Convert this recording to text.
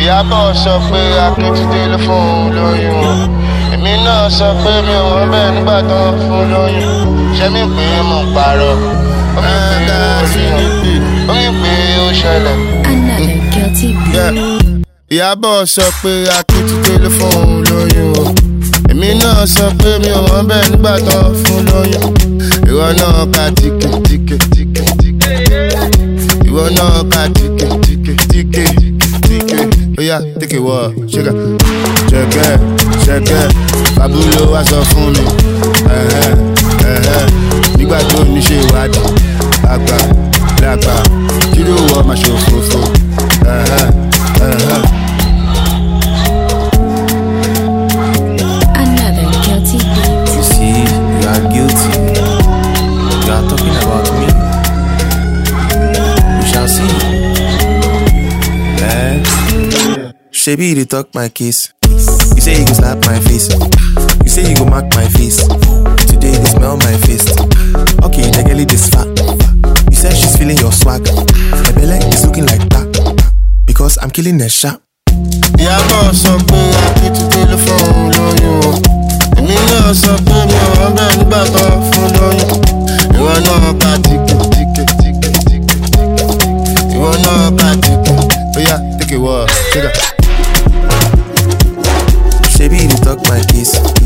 Ìyábọ̀ sọ pé Akíntúndé ló fún un lóyún. Èmi náà sọ pé mi ò wọ́n bẹ́ẹ̀ nígbà tó ń fún lóyún. Ṣé mi pé mo ń parọ́? Ó mi pé ó ṣẹlẹ̀. Ó mi pé ó ṣẹlẹ̀. Another guilty beat. Ìyábọ̀ sọ pé Akíntúndé ló fún un lóyún. Èmi náà sọ pé mi ò wọ́n bẹ́ẹ̀ nígbà tó ń fún lóyún. Ìwọ náà ka tíkè. Ìwọ náà ka tíkè. Oya, take a walk, sugar. Ṣẹ̀kẹ́, Fabulo wá sọ fún mi. Nígbà tó ní ṣe ìwádìí, lágbà, kí ló wọ máa ṣòfófó. Another guilty beat. You see, you are guilty. You are talking about me. We shall see. Shebi, you talk my case. You say you go slap my face. You say you go mark my face. Today they smell my face. Okay, the girl is fat. You said she's feeling your swag. My belly is looking like that because I'm killing the shot. Ìyábọ̀ sọ pé Akíntúndé ló fún un lóyún. Èmi náà sọ pé mi ò wọ́n bẹ́ẹ̀ nígbà tó ń fún lóyún. Ìwọ náà ka tíkè. Ìwọ náà ka tíkè. Oya, take a walk, sugar. Shebi, you talk my case.